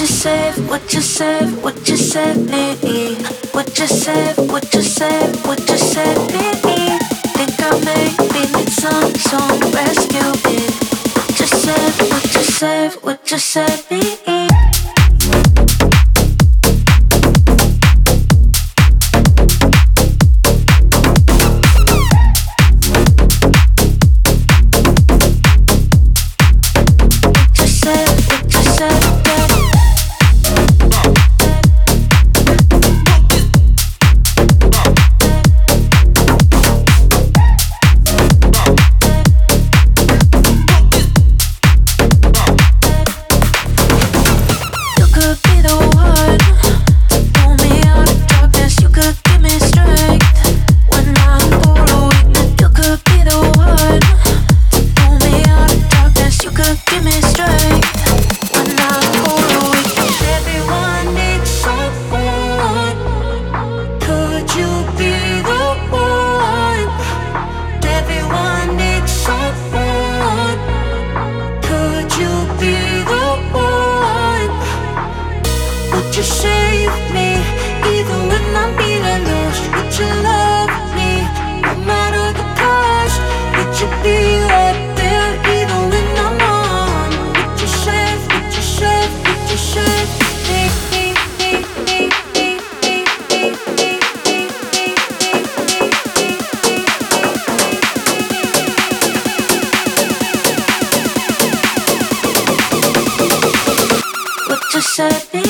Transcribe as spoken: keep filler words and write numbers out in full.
you say, what you say, what you say, me? What you say, what you say, what you say, me? Think I maybe need some, some rescuing. What you say, what you say, what you say, me? Said